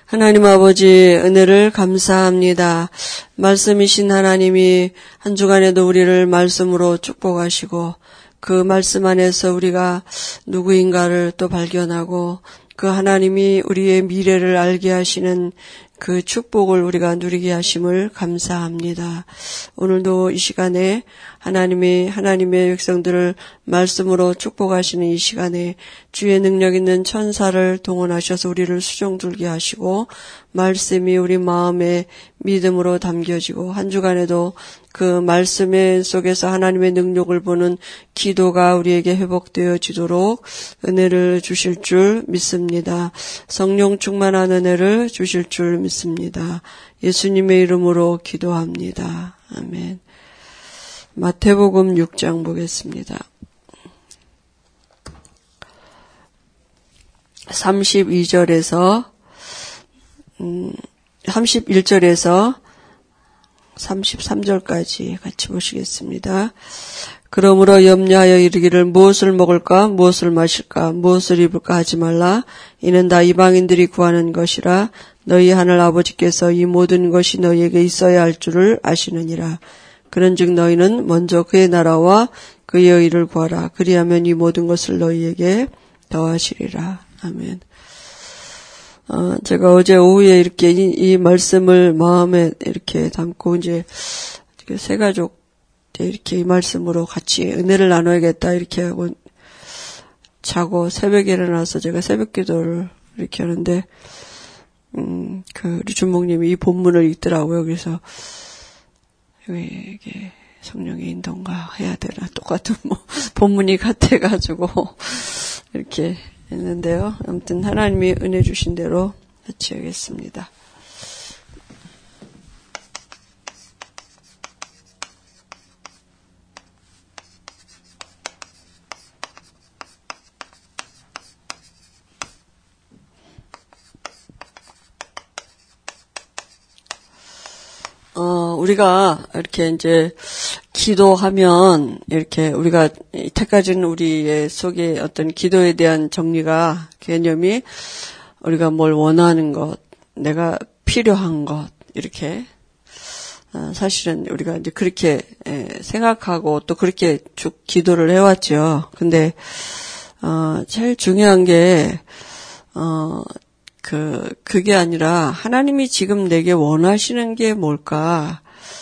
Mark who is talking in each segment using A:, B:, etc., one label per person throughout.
A: 하나님 아버지 은혜를 감사합니다. 말씀이신 하나님이 한 주간에도 우리를 말씀으로 축복하시고 그 말씀 안에서 우리가 누구인가를 또 발견하고 그 하나님이 우리의 미래를 알게 하시는 그 축복을 우리가 누리게 하심을 감사합니다. 오늘도 이 시간에 하나님의 백성들을 말씀으로 축복하시는 이 시간에 주의 능력 있는 천사를 동원하셔서 우리를 수종 들게 하시고 말씀이 우리 마음에 믿음으로 담겨지고 한 주간에도 그 말씀 속에서 하나님의 능력을 보는 기도가 우리에게 회복되어지도록 은혜를 주실 줄 믿습니다. 성령 충만한 은혜를 주실 줄 믿습니다. 예수님의 이름으로 기도합니다. 아멘. 마태복음 6장 보겠습니다. 31절에서 33절까지 같이 보시겠습니다. 그러므로 염려하여 이르기를 무엇을 먹을까 무엇을 마실까 무엇을 입을까 하지 말라. 이는 다 이방인들이 구하는 것이라. 너희 하늘 아버지께서 이 모든 것이 너희에게 있어야 할 줄을 아시느니라. 그런즉 너희는 먼저 그의 나라와 그의 의를 구하라. 그리하면 이 모든 것을 너희에게 더하시리라. 아멘. 제가 어제 오후에 이렇게 이 말씀을 마음에 이렇게 담고 이제 새 가족 이렇게 이 말씀으로 같이 은혜를 나눠야겠다 이렇게 하고 자고 새벽에 일어나서 제가 새벽 기도를 이렇게 하는데 우리 주목님이 이 본문을 읽더라고요. 그래서 이게 성령의 인도인가 해야 되나 똑같은 본문이 같아가지고 이렇게 했는데요. 아무튼 하나님이 은혜 주신 대로 같이 하겠습니다. 우리가 이렇게 이제 기도하면 이렇게 우리가 이때까지는 우리의 속에 어떤 기도에 대한 정리가 개념이 우리가 뭘 원하는 것, 내가 필요한 것 이렇게 사실은 우리가 이제 그렇게 생각하고 또 그렇게 쭉 기도를 해왔죠. 근데 제일 중요한 게 그게 아니라 하나님이 지금 내게 원하시는 게 뭘까?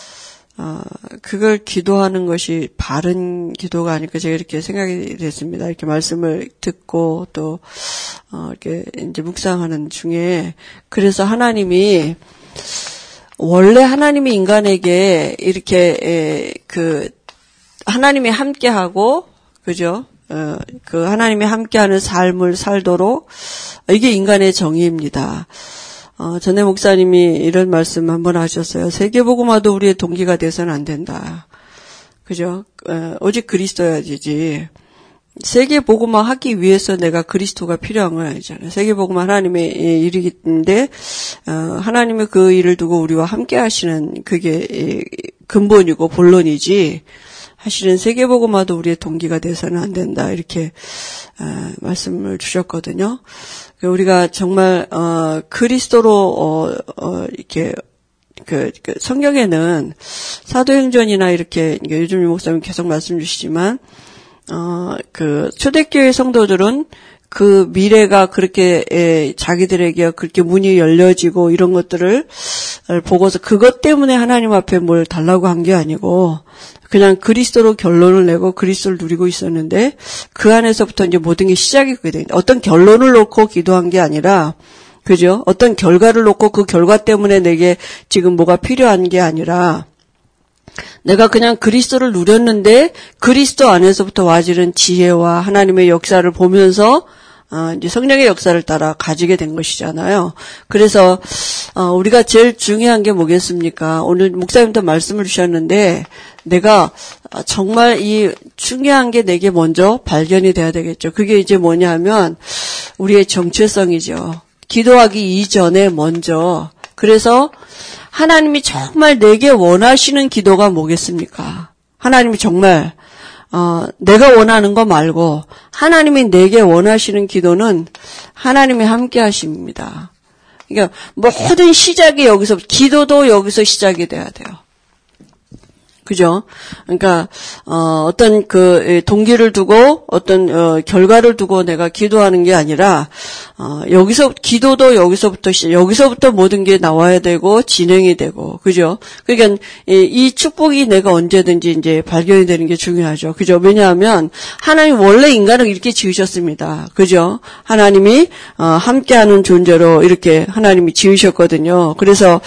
A: 그걸 기도하는 것이 바른 기도가 아닐까 제가 이렇게 생각이 됐습니다. 이렇게 말씀을 듣고 또 이렇게 이제 묵상하는 중에 그래서 하나님이 원래 하나님이 인간에게 이렇게 하나님이 함께하고 그죠? 그 하나님이 함께하는 삶을 살도록 이게 인간의 정의입니다. 전에 목사님이 이런 말씀 한번 하셨어요. 세계복음화도 우리의 동기가 돼서는 안 된다. 그죠? 오직 그리스도야지. 세계복음화 하기 위해서 내가 그리스도가 필요한 건 아니잖아요. 세계복음화 하나님의 일인데 하나님의 그 일을 두고 우리와 함께 하시는 그게 근본이고 본론이지. 사실은 세계복음화도 우리의 동기가 돼서는 안 된다. 이렇게 말씀을 주셨거든요. 우리가 정말 그리스도로 이렇게 그 성경에는 사도행전이나 이렇게 요즘 목사님 계속 말씀 주시지만 그 초대교회 성도들은 그 미래가 그렇게 자기들에게 그렇게 문이 열려지고 이런 것들을 보고서 그것 때문에 하나님 앞에 뭘 달라고 한 게 아니고 그냥 그리스도로 결론을 내고 그리스도를 누리고 있었는데 그 안에서부터 이제 모든 게 시작이 그게 됩니다. 어떤 결론을 놓고 기도한 게 아니라 그죠? 어떤 결과를 놓고 그 결과 때문에 내게 지금 뭐가 필요한 게 아니라 내가 그냥 그리스도를 누렸는데 그리스도 안에서부터 와지는 지혜와 하나님의 역사를 보면서 이제 성령의 역사를 따라 가지게 된 것이잖아요. 그래서 우리가 제일 중요한 게 뭐겠습니까? 오늘 목사님도 말씀을 주셨는데 내가 정말 이 중요한 게 내게 먼저 발견이 돼야 되겠죠. 그게 이제 뭐냐면 우리의 정체성이죠. 기도하기 이전에 먼저. 그래서 하나님이 정말 내게 원하시는 기도가 뭐겠습니까? 하나님이 정말 내가 원하는 거 말고 하나님이 내게 원하시는 기도는 하나님이 함께 하십니다. 그러니까 모든 시작이 여기서, 기도도 여기서 시작이 돼야 돼요. 그죠? 그러니까 어떤 그 동기를 두고 어떤 결과를 두고 내가 기도하는 게 아니라 여기서 기도도 여기서부터 모든 게 나와야 되고 진행이 되고, 그죠? 그러니까 이 축복이 내가 언제든지 이제 발견이 되는 게 중요하죠. 그죠? 왜냐하면 하나님 원래 인간을 이렇게 지으셨습니다. 그죠? 하나님이 함께하는 존재로 이렇게 하나님이 지으셨거든요. 그래서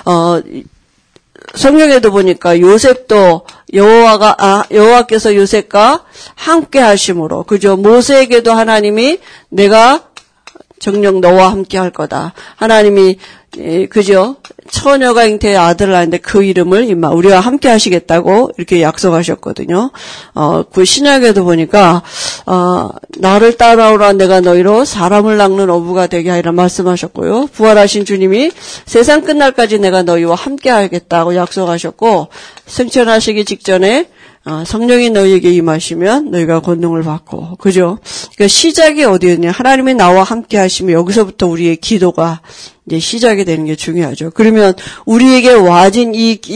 A: 성경에도 보니까 요셉도 여호와께서 요셉과 함께 하심으로, 그죠? 모세에게도 하나님이 내가 정녕 너와 함께 할 거다. 하나님이, 그죠? 처녀가 잉태의 아들을 낳았는데 그 이름을 우리와 함께 하시겠다고 이렇게 약속하셨거든요. 그 신약에도 보니까, 나를 따라오라 내가 너희로 사람을 낚는 어부가 되게 하리라 말씀하셨고요. 부활하신 주님이 세상 끝날까지 내가 너희와 함께 하겠다고 약속하셨고, 승천하시기 직전에 성령이 너희에게 임하시면 너희가 권능을 받고, 그죠? 그러니까 시작이 어디였냐? 하나님이 나와 함께 하시면 여기서부터 우리의 기도가 이제 시작이 되는 게 중요하죠. 그러면 우리에게 와진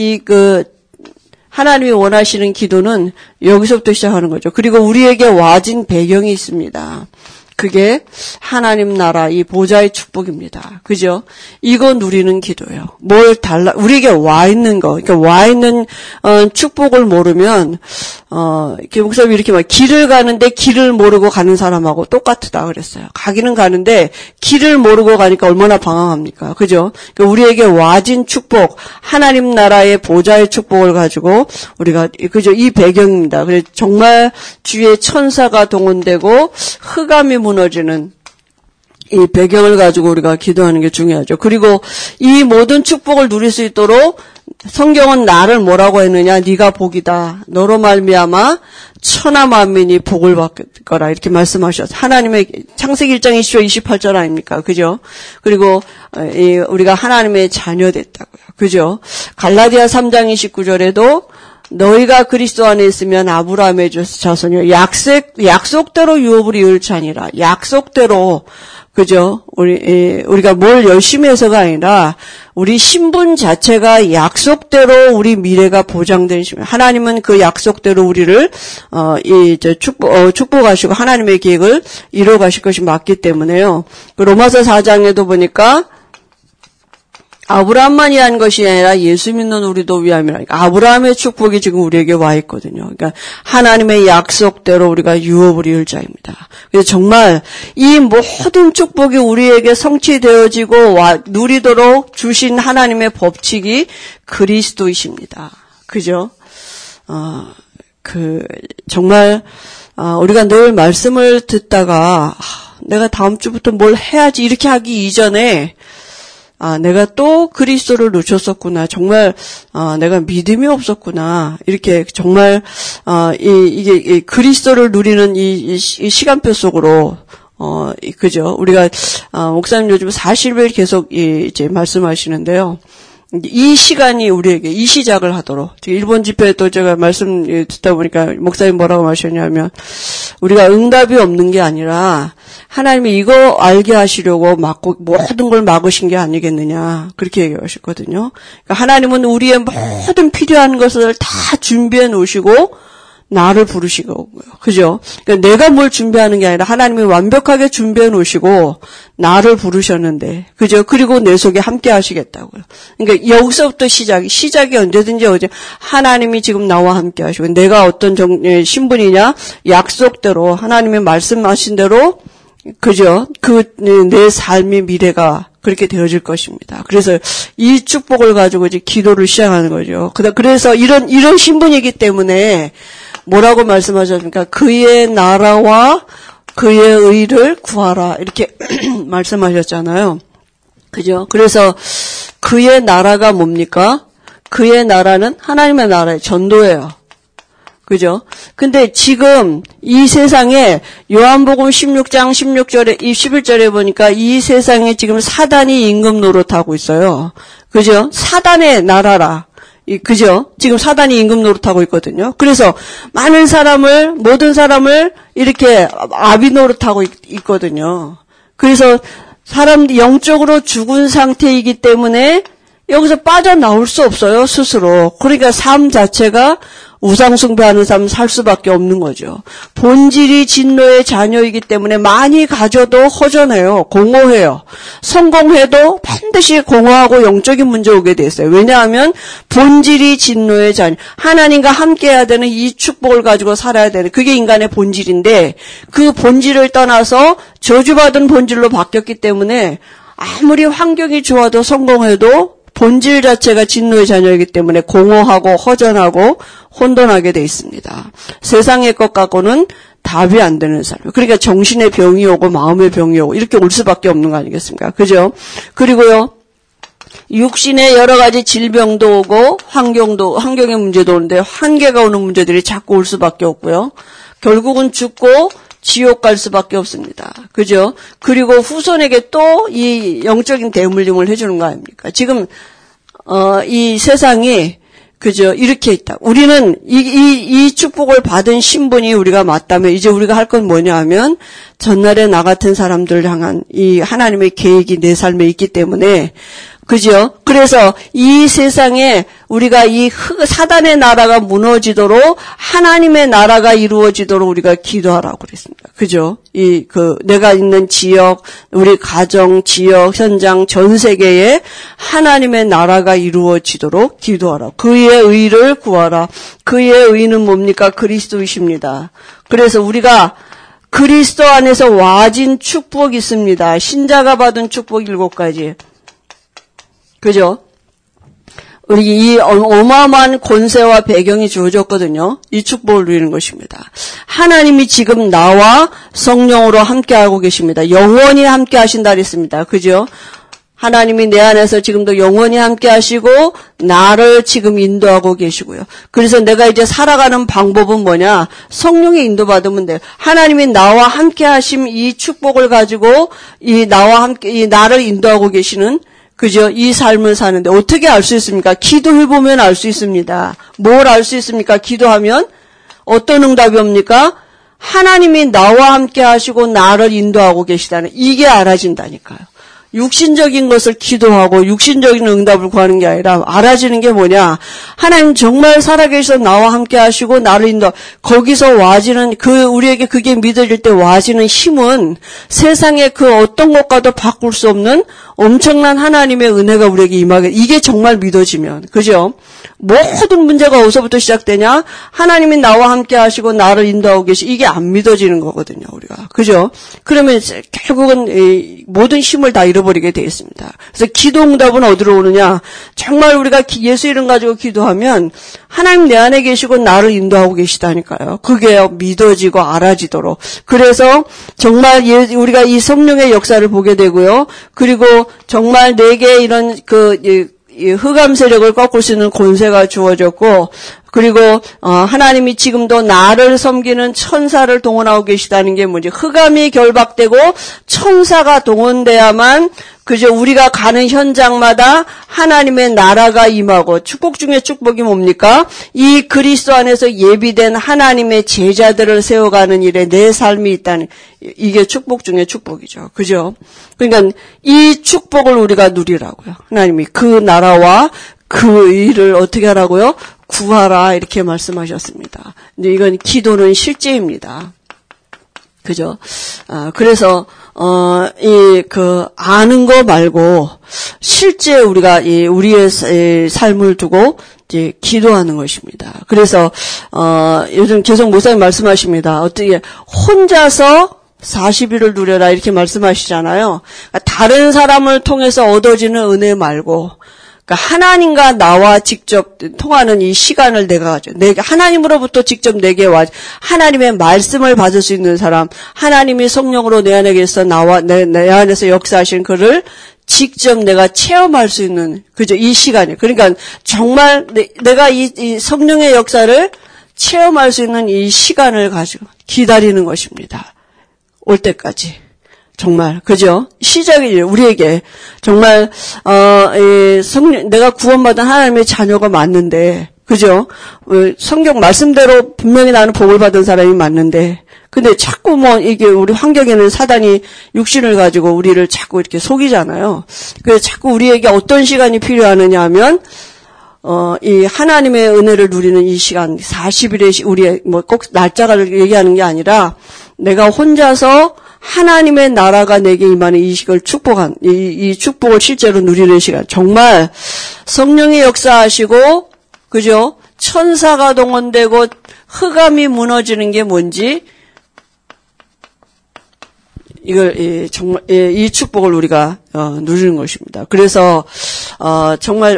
A: 하나님이 원하시는 기도는 여기서부터 시작하는 거죠. 그리고 우리에게 와진 배경이 있습니다. 그게 하나님 나라 이 보좌의 축복입니다. 그죠? 이거 누리는 기도예요. 우리에게 와 있는 거, 그러니까 와 있는 축복을 모르면 이렇게 목사님이 이렇게 막 길을 가는데 길을 모르고 가는 사람하고 똑같다 그랬어요. 가기는 가는데 길을 모르고 가니까 얼마나 방황합니까? 그죠? 그러니까 우리에게 와진 축복, 하나님 나라의 보좌의 축복을 가지고 우리가, 그죠? 이 배경입니다. 그래서 정말 주의 천사가 동원되고 흑암이 무너지는 이 배경을 가지고 우리가 기도하는 게 중요하죠. 그리고 이 모든 축복을 누릴 수 있도록 성경은 나를 뭐라고 했느냐? 네가 복이다. 너로 말미암아 천하 만민이 복을 받을 거라 이렇게 말씀하셨어요. 하나님의 창세기 1장 20절 28절 아닙니까? 그죠? 그리고 우리가 하나님의 자녀 됐다고요. 그죠? 갈라디아 3장 29절에도 너희가 그리스도 안에 있으면 아브라함의 자손이요 약속대로 유업을 이을지 아니라, 약속대로, 그죠? 우리가 뭘 열심히 해서가 아니라 우리 신분 자체가 약속대로 우리 미래가 보장된 신분. 하나님은 그 약속대로 우리를 축복하시고 하나님의 계획을 이루어 가실 것이 맞기 때문에요. 그 로마서 4장에도 보니까 아브라함만이 한 것이 아니라 예수 믿는 우리도 위함이라니까. 아브라함의 축복이 지금 우리에게 와 있거든요. 그러니까 하나님의 약속대로 우리가 유업을 이을 자입니다. 그래서 정말 이 모든 축복이 우리에게 성취되어지고 누리도록 주신 하나님의 법칙이 그리스도이십니다. 그죠? 정말 우리가 늘 말씀을 듣다가 내가 다음 주부터 뭘 해야지 이렇게 하기 이전에 내가 또 그리스도를 놓쳤었구나. 정말, 내가 믿음이 없었구나. 이렇게 정말, 이게 그리스도를 누리는 이 시간표 속으로, 그죠. 우리가, 목사님 요즘 40일 계속 이제 말씀하시는데요. 이 시간이 우리에게 이 시작을 하도록. 일본 집회 또 제가 말씀 듣다 보니까 목사님 뭐라고 하셨냐면, 우리가 응답이 없는 게 아니라 하나님이 이거 알게 하시려고 모든 걸 막으신 게 아니겠느냐. 그렇게 얘기하셨거든요. 그러니까 하나님은 우리의 모든 필요한 것을 다 준비해 놓으시고 나를 부르시고, 그죠? 그러니까 내가 뭘 준비하는 게 아니라 하나님이 완벽하게 준비해 놓으시고 나를 부르셨는데, 그죠? 그리고 내 속에 함께 하시겠다고요. 그러니까 여기서부터 시작이 언제든지 하나님이 지금 나와 함께 하시고, 내가 어떤 신분이냐? 약속대로, 하나님이 말씀하신 대로, 그죠? 내 삶의 미래가 그렇게 되어질 것입니다. 그래서 이 축복을 가지고 이제 기도를 시작하는 거죠. 그래서 이런 신분이기 때문에 뭐라고 말씀하셨습니까? 그의 나라와 그의 의를 구하라. 이렇게 말씀하셨잖아요. 그죠? 그래서 그의 나라가 뭡니까? 그의 나라는 하나님의 나라의 전도예요. 그죠? 근데 지금 이 세상에 요한복음 16장 16절에 11절에 보니까 이 세상에 지금 사단이 임금 노릇하고 있어요. 그죠? 사단의 나라라. 그죠? 지금 사단이 임금 노릇하고 있거든요. 그래서 모든 사람을 이렇게 아비 노릇하고 있거든요. 그래서 사람들이 영적으로 죽은 상태이기 때문에 여기서 빠져나올 수 없어요, 스스로. 그러니까 삶 자체가 우상숭배하는 삶 살 수밖에 없는 거죠. 본질이 진노의 자녀이기 때문에 많이 가져도 허전해요. 공허해요. 성공해도 반드시 공허하고 영적인 문제 오게 돼 있어요. 왜냐하면 본질이 진노의 자녀. 하나님과 함께해야 되는 이 축복을 가지고 살아야 되는 그게 인간의 본질인데 그 본질을 떠나서 저주받은 본질로 바뀌었기 때문에 아무리 환경이 좋아도 성공해도 본질 자체가 진노의 자녀이기 때문에 공허하고 허전하고 혼돈하게 돼 있습니다. 세상의 것 갖고는 답이 안 되는 삶. 그러니까 정신의 병이 오고 마음의 병이 오고 이렇게 올 수밖에 없는 거 아니겠습니까? 그죠? 그리고요. 육신의 여러 가지 질병도 오고 환경의 문제도 오는데 한계가 오는 문제들이 자꾸 올 수밖에 없고요. 결국은 죽고 지옥 갈 수밖에 없습니다. 그죠? 그리고 후손에게 또 이 영적인 대물림을 해주는 거 아닙니까? 지금 이 세상이 그죠? 이렇게 있다. 우리는 이 축복을 받은 신분이 우리가 맞다면 이제 우리가 할 건 뭐냐 하면 전날에 나 같은 사람들을 향한 이 하나님의 계획이 내 삶에 있기 때문에 그죠? 그래서 이 세상에 우리가 이 사단의 나라가 무너지도록 하나님의 나라가 이루어지도록 우리가 기도하라고 그랬습니다. 그죠? 내가 있는 지역, 우리 가정, 지역, 현장, 전 세계에 하나님의 나라가 이루어지도록 기도하라. 그의 의를 구하라. 그의 의는 뭡니까? 그리스도이십니다. 그래서 우리가 그리스도 안에서 와진 축복이 있습니다. 신자가 받은 축복 7가지. 그죠? 우리 이 어마어마한 권세와 배경이 주어졌거든요. 이 축복을 누리는 것입니다. 하나님이 지금 나와 성령으로 함께하고 계십니다. 영원히 함께 하신다 그랬습니다. 그죠? 하나님이 내 안에서 지금도 영원히 함께 하시고 나를 지금 인도하고 계시고요. 그래서 내가 이제 살아가는 방법은 뭐냐? 성령의 인도받으면 돼요. 하나님이 나와 함께 하심 이 축복을 가지고 나와 함께 나를 인도하고 계시는 그죠? 이 삶을 사는데 어떻게 알 수 있습니까? 기도해보면 알 수 있습니다. 뭘 알 수 있습니까? 기도하면 어떤 응답이 옵니까? 하나님이 나와 함께 하시고 나를 인도하고 계시다는 이게 알아진다니까요. 육신적인 것을 기도하고 육신적인 응답을 구하는 게 아니라 알아지는 게 뭐냐? 하나님 정말 살아계셔서 나와 함께 하시고 나를 인도. 거기서 와지는 우리에게 그게 믿어질 때 와지는 힘은 세상의 그 어떤 것과도 바꿀 수 없는 엄청난 하나님의 은혜가 우리에게 임하게. 이게 정말 믿어지면 그죠? 모든 문제가 어디서부터 시작되냐? 하나님이 나와 함께 하시고 나를 인도하고 계시. 이게 안 믿어지는 거거든요, 우리가. 그죠? 그러면 결국은 모든 힘을 다 잃어버리게 돼 있습니다. 그래서 기도 응답은 어디로 오느냐? 정말 우리가 예수 이름 가지고 기도하면 하나님 내 안에 계시고 나를 인도하고 계시다니까요. 그게 믿어지고 알아지도록. 그래서 정말 우리가 이 성령의 역사를 보게 되고요. 그리고 정말 내게 이런 흑암 세력을 꺾을 수 있는 권세가 주어졌고, 그리고 하나님이 지금도 나를 섬기는 천사를 동원하고 계시다는 게 뭐지? 흑암이 결박되고 천사가 동원돼야만 그저 우리가 가는 현장마다 하나님의 나라가 임하고 축복 중에 축복이 뭡니까? 이 그리스도 안에서 예비된 하나님의 제자들을 세워가는 일에 내 삶이 있다는 이게 축복 중에 축복이죠. 그죠? 그러니까 이 축복을 우리가 누리라고요. 하나님이 그 나라와 그 일을 어떻게 하라고요? 구하라 이렇게 말씀하셨습니다. 근데 이건 기도는 실제입니다. 그죠? 그래서 아는 거 말고 실제 우리가 우리의 삶을 두고 이제 기도하는 것입니다. 그래서 요즘 계속 목사님 말씀하십니다. 어떻게 혼자서 40일을 누려라 이렇게 말씀하시잖아요. 다른 사람을 통해서 얻어지는 은혜 말고 하나님과 나와 직접 통하는 이 시간을 내가 하나님으로부터 직접 내게 와 하나님의 말씀을 받을 수 있는 사람, 하나님이 성령으로 내 안에 계셔서 내 안에서 역사하신 그를 직접 내가 체험할 수 있는 그죠 이 시간이. 그러니까 정말 내가 이 성령의 역사를 체험할 수 있는 이 시간을 가지고 기다리는 것입니다. 올 때까지. 정말 그죠? 시작이에요. 우리에게 정말 내가 구원받은 하나님의 자녀가 맞는데 그죠? 성경 말씀대로 분명히 나는 복을 받은 사람이 맞는데 근데 자꾸 이게 우리 환경에는 사단이 육신을 가지고 우리를 자꾸 이렇게 속이잖아요. 그래서 자꾸 우리에게 어떤 시간이 필요하느냐 하면, 이 하나님의 은혜를 누리는 이 시간, 40일의 우리의 꼭 날짜를 얘기하는 게 아니라, 내가 혼자서 하나님의 나라가 내게 임하는 이 시간을 축복한, 이 축복을 실제로 누리는 시간. 정말 성령의 역사하시고, 그죠? 천사가 동원되고 흑암이 무너지는 게 뭔지, 이걸, 정말, 이 축복을 우리가, 누리는 것입니다. 그래서, 정말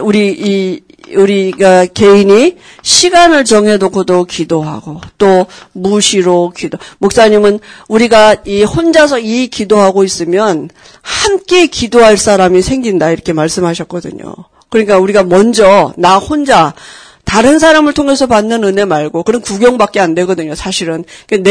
A: 우리가 개인이 시간을 정해놓고도 기도하고, 또 무시로 목사님은 우리가 혼자서 이 기도하고 있으면 함께 기도할 사람이 생긴다, 이렇게 말씀하셨거든요. 그러니까 우리가 먼저, 나 혼자, 다른 사람을 통해서 받는 은혜 말고, 그런 구경밖에 안 되거든요, 사실은.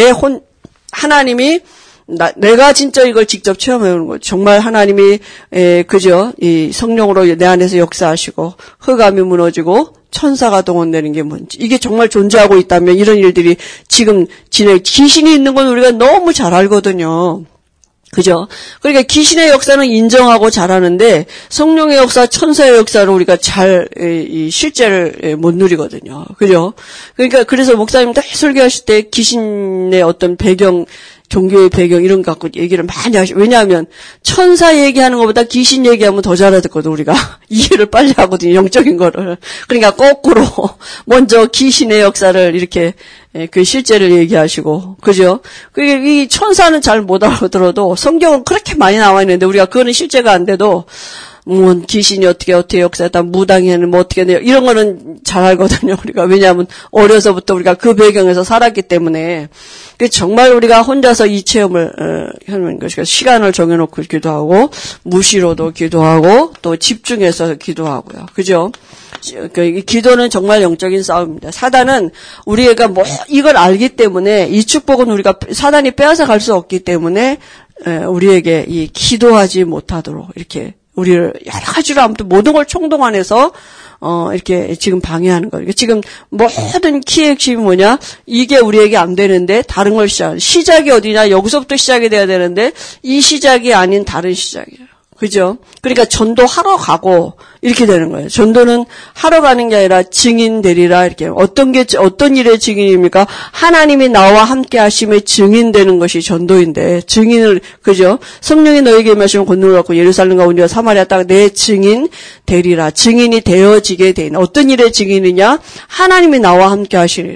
A: 하나님이, 내가 진짜 이걸 직접 체험해보는 거죠. 정말 하나님이, 그죠? 이 성령으로 내 안에서 역사하시고, 흑암이 무너지고, 천사가 동원되는 게 뭔지. 이게 정말 존재하고 있다면 이런 일들이 지금 귀신이 있는 건 우리가 너무 잘 알거든요. 그죠? 그러니까 귀신의 역사는 인정하고 잘하는데 성령의 역사, 천사의 역사를 우리가 이 실제를 못 누리거든요. 그죠? 그러니까 그래서 목사님 다 설교하실 때 귀신의 어떤 배경, 종교의 배경 이런 거 갖고 얘기를 많이 하시고, 왜냐하면 천사 얘기하는 것보다 귀신 얘기하면 더 잘 알아듣거든, 우리가. 이해를 빨리 하거든요, 영적인 거를. 그러니까 거꾸로 먼저 귀신의 역사를 이렇게 그 실제를 얘기하시고, 그죠? 이 천사는 잘 못 알아들어도 성경은 그렇게 많이 나와 있는데 우리가 그거는 실제가 안 돼도 귀신이 어떻게 역사했다, 무당이는 어떻게 해요. 이런 거는 잘 알거든요, 우리가. 왜냐하면 어려서부터 우리가 그 배경에서 살았기 때문에. 정말 우리가 혼자서 이 체험을 하는 것이고, 시간을 정해놓고 기도하고, 무시로도 기도하고, 또 집중해서 기도하고요. 그죠? 기도는 정말 영적인 싸움입니다. 사단은 우리가 이걸 알기 때문에, 이 축복은 사단이 빼앗아 갈 수 없기 때문에, 우리에게 이 기도하지 못하도록, 이렇게, 우리를 여러 가지로 아무튼 모든 걸 총동원해서 이렇게 지금 방해하는 거예요. 지금 모든 키의 핵심이 뭐냐? 이게 우리에게 안 되는데 다른 걸 시작이 어디냐? 여기서부터 시작이 돼야 되는데 이 시작이 아닌 다른 시작이에요. 그죠? 그러니까 전도하러 가고 이렇게 되는 거예요. 전도는 하러 가는 게 아니라 증인 되리라, 이렇게. 어떤 일의 증인입니까? 하나님이 나와 함께 하심에 증인되는 것이 전도인데, 증인을, 그죠? 성령이 너에게 임하시면 권능을 갖고 예루살렘과 온유와 사마리아 땅 내 증인 되리라. 증인이 되어지게 되는. 어떤 일의 증인이냐? 하나님이 나와 함께 하시리래.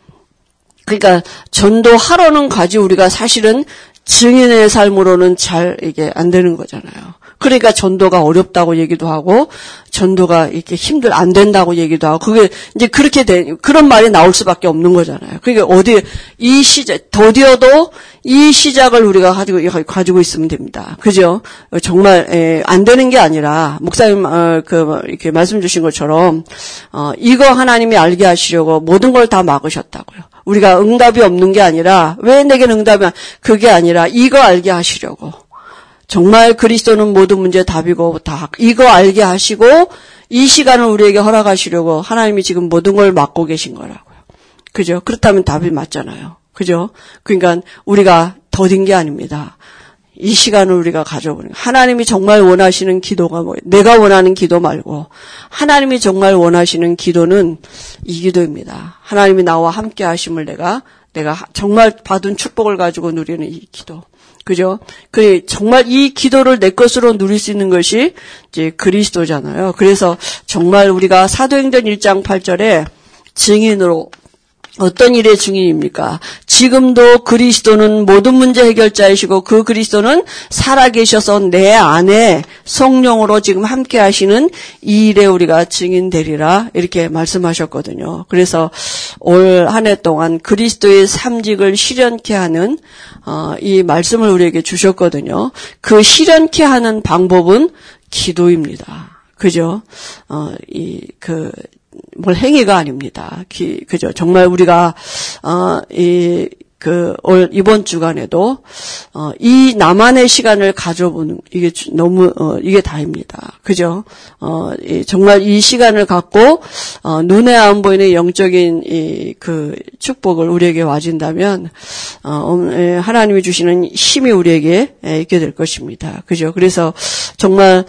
A: 그러니까 전도하러는 가지 우리가 사실은 증인의 삶으로는 잘 이게 안 되는 거잖아요. 그러니까 전도가 어렵다고 얘기도 하고, 전도가 이렇게 안 된다고 얘기도 하고, 그게 이제 그런 말이 나올 수밖에 없는 거잖아요. 그러니까 더디어도 이 시작을 우리가 가지고 있으면 됩니다. 그죠? 정말, 안 되는 게 아니라, 목사님, 이렇게 말씀 주신 것처럼, 이거 하나님이 알게 하시려고 모든 걸 다 막으셨다고요. 우리가 응답이 없는 게 아니라, 왜 내게는 응답이 그게 아니라, 이거 알게 하시려고. 정말 그리스도는 모든 문제의 답이고 이거 알게 하시고 이 시간을 우리에게 허락하시려고 하나님이 지금 모든 걸 막고 계신 거라고요. 그죠? 그렇다면 답이 맞잖아요. 그죠? 그러니까 우리가 더딘 게 아닙니다. 이 시간을 우리가 가져보는 거예요. 하나님이 정말 원하시는 기도가 뭐예요? 내가 원하는 기도 말고 하나님이 정말 원하시는 기도는 이 기도입니다. 하나님이 나와 함께 하심을 내가 정말 받은 축복을 가지고 누리는 이 기도. 그죠? 정말 이 기도를 내 것으로 누릴 수 있는 것이 이제 그리스도잖아요. 그래서 정말 우리가 사도행전 1장 8절에 증인으로 어떤 일의 증인입니까? 지금도 그리스도는 모든 문제 해결자이시고 그 그리스도는 살아계셔서 내 안에 성령으로 지금 함께 하시는 이 일에 우리가 증인되리라 이렇게 말씀하셨거든요. 그래서 올 한 해 동안 그리스도의 삼직을 실현케 하는 이 말씀을 우리에게 주셨거든요. 그 실현케 하는 방법은 기도입니다. 그죠? 행위가 아닙니다. 그죠? 정말 우리가, 이번 주간에도, 이 나만의 시간을 가져보는, 이게 너무, 이게 다입니다. 그죠? 정말 이 시간을 갖고, 눈에 안 보이는 영적인 축복을 우리에게 와준다면, 하나님이 주시는 힘이 우리에게 있게 될 것입니다. 그죠? 그래서 정말,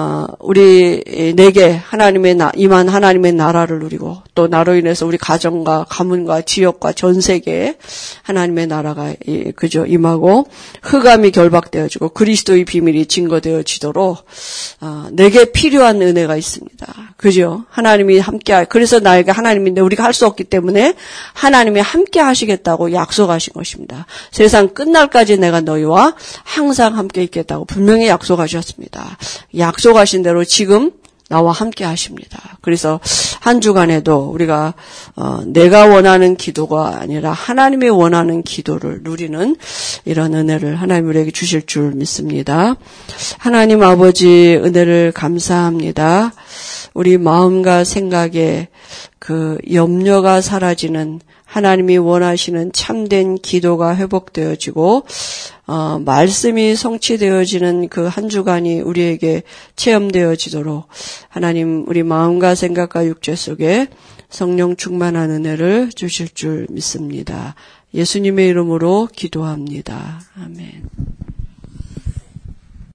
A: 내게 임한 하나님의 나라를 누리고, 또 나로 인해서 우리 가정과 가문과 지역과 전 세계에 하나님의 나라가 그저 임하고 흑암이 결박되어지고 그리스도의 비밀이 증거되어지도록 내게 필요한 은혜가 있습니다. 그죠? 하나님이 그래서 나에게 하나님인데 우리가 할 수 없기 때문에 하나님이 함께 하시겠다고 약속하신 것입니다. 세상 끝날까지 내가 너희와 항상 함께 있겠다고 분명히 약속하셨습니다. 약속하신 대로 지금 나와 함께 하십니다. 그래서 한 주간에도 우리가 내가 원하는 기도가 아니라 하나님이 원하는 기도를 누리는 이런 은혜를 하나님 우리에게 주실 줄 믿습니다. 하나님 아버지 은혜를 감사합니다. 우리 마음과 생각에 염려가 사라지는 하나님이 원하시는 참된 기도가 회복되어지고 말씀이 성취되어지는 그 한 주간이 우리에게 체험되어지도록 하나님 우리 마음과 생각과 육체 속에 성령 충만한 은혜를 주실 줄 믿습니다. 예수님의 이름으로 기도합니다. 아멘.